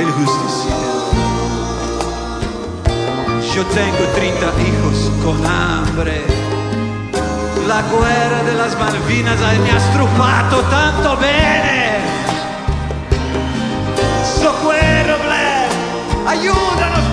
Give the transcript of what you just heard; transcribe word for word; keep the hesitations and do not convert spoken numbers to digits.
el justiciero. Yo tengo treinta hijos con hambre. La guerra de las Malvinas mi ha struppato tanto bene. Socorro, Blair, aiutanos.